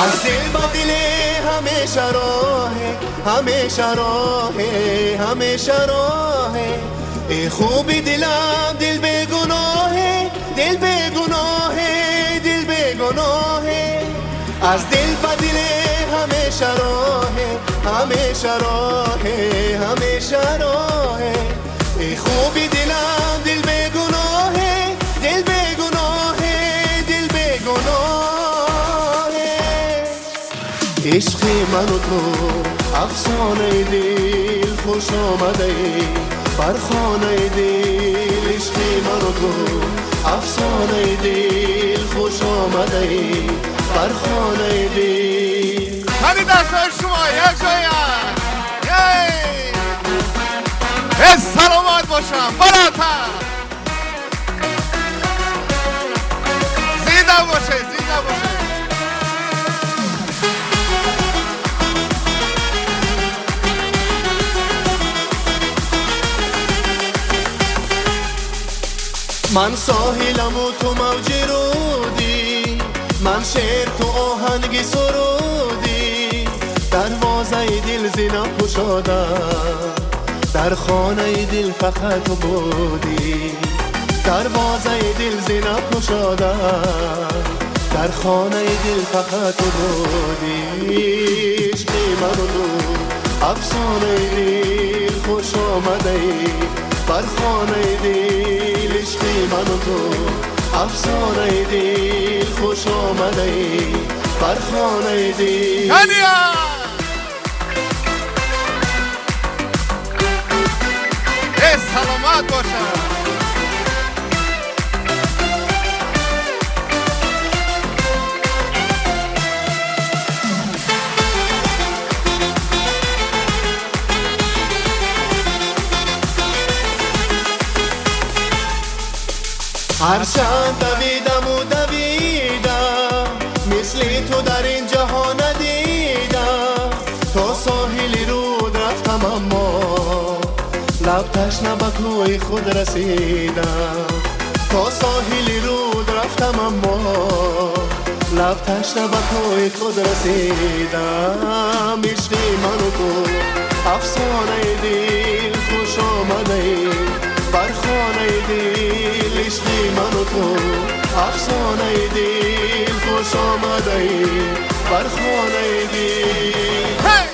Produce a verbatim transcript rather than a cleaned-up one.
از دل با دل همیشه راهه، همیشه راهه، همیشه راهه. ای خوبی دلم دل به گناهه، دل به گناهه، دل به گناهه. از دل با دل همیشه راهه، همیشه راهه، همیشه راهه. ای خوبی دلم دل به گناهه، دل به گناهه، دل به گناهه. عشق من و تو افسانه دل خوش آمده بر خانه دل. عشق من و تو افسانه دل خوش آمده بر خانه دل. هنی دستای شما یک جایی هست سلامت باشم بالاتر زنده باشه زنده باشه. من ساحلم و تو موج رودی، من شعر تو آهنگ سرودی. دروازه دل زینم گشادم، در خانه دل فقط تو بودی. دروازه دل زینم گشادم، در خانه دل فقط تو بودی. عشق من و تو افسانه دل خوش آمده بر خانه دل. عشق من و تو افسانه دل خوش آمده بر خانه دل. ای سلامت باشم. هرچند دویدم و دویدم مثل تو در این جهان ندیدم. تا ساحل رود رفتم اما لب تشنه به کوی خود رسیدم. تا ساحل رود رفتم اما لب تشنه به کوی خود رسیدم. عشق من و تو افسانه دل خوش آمده بر خانه دل. عشق من و تو افسانه دل خوش آمده بر خانه دل.